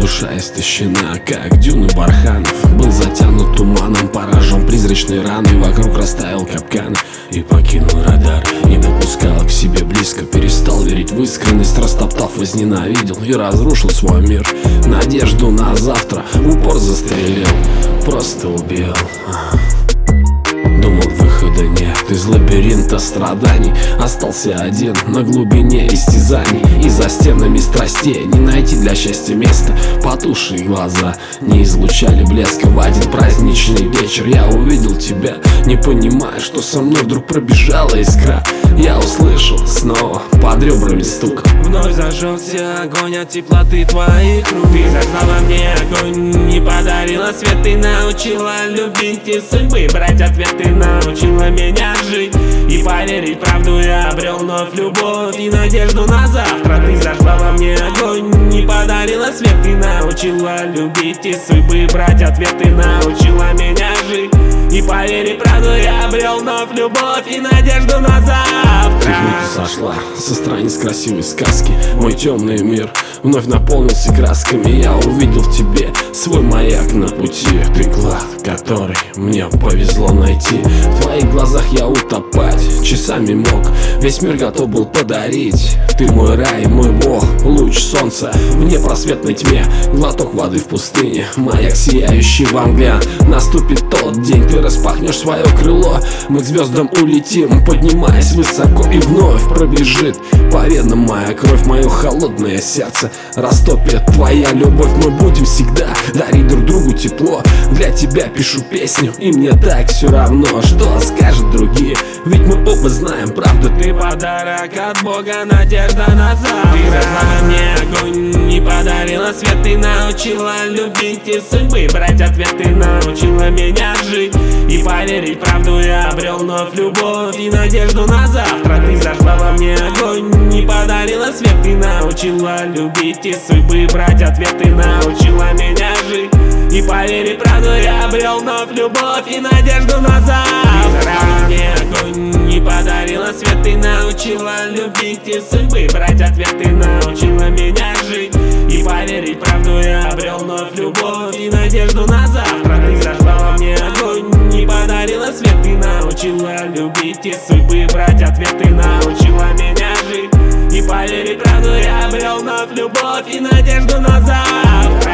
душа истощена, как дюны барханов. Был затянут туманом, поражен призрачной раной. Вокруг растаял капкан и покинул радар. Не подпускал к себе близко, перестал верить в искренность. Растоптав, возненавидел и разрушил свой мир. Надежду на завтра упор застрелил, просто убил. Думал, выхода нет из лабиринта страданий. Остался один на глубине истязаний. И за стенами страстей не найти для счастья места. Потухшие глаза не излучали блеска. В один праздничный вечер я увидел тебя, не понимая, что со мной вдруг пробежала искра. Я услышал снова под ребрами стук. Вновь зажегся огонь от теплоты твоих рук. Ты зажгла во мне огонь, не подарила свет. Ты научила любить и судьбы брать ответ. Ты научила меня жить и поверить в правду. Я обрел вновь любовь и надежду на завтра. Ты зажгла во мне огонь, не подарила свет. Ты научила любить и судьбы брать ответ. Ты научила меня жить и поверить в правду. Я обрел вновь любовь и надежду на завтра. Ты сошла со страниц красивой сказки. Мой темный мир вновь наполнился красками. Я увидел в тебе свой маяк на пути. Ты клад, который мне повезло найти. В твоих глазах я утопать часами мог. Весь мир готов был подарить. Ты мой рай, мой бог, луч солнца в непросветной тьме. Глоток воды в пустыне, маяк сияющий во мгле. Наступит тот день, ты распахнешь свое крыло. Мы к звездам улетим, поднимаясь высоко. И вновь пробежит по венам моя кровь. Мое холодное сердце растопит твоя любовь. Мы будем всегда дарить друг другу тепло. Для тебя пишу песню, и мне так все равно, что скажут другие, ведь мы оба знаем правду. Ты подарок от Бога, надежда на завтра. Ты зажгла мне огонь, не подарила свет. Ты научила любить и судьбы брать ответ. Ты научила меня жить и поверить в правду. Я обрел вновь любовь и надежду на завтра. Ты зажгла во мне огонь, не подарила свет. Ты научила любить и судьбы брать ответ. Ты научила меня жить и поверить в правду. Я обрел вновь любовь и надежду на завтра. Ты зажгла мне огонь, не подарила свет. Ты научила любить и судьбы брать ответ. Ты научила меня жить и поверить в правду. Я обрел вновь любовь и надежду на завтра. Ты зажгла во мне огонь, не подарила свет. Ты научила любить и судьбы брать ответ. Ты научила меня жить и поверить в правду. Я обрел вновь любовь и надежду на завтра.